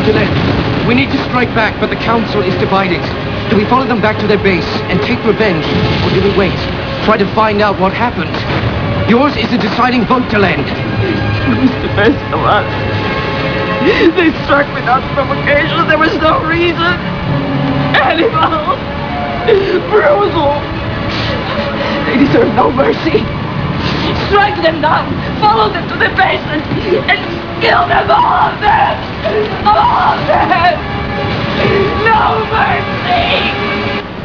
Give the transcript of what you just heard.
Delenn, we need to strike back, but the Council is divided. Do we follow them back to their base and take revenge, or do we wait? Try to find out what happened. Yours is the deciding vote, Delenn. It was the best of us. They struck without provocation. There was no reason. Animal. Brutal. They deserve no mercy. Strike them down. Follow them to the base and kill them, all of them. All of them. No mercy.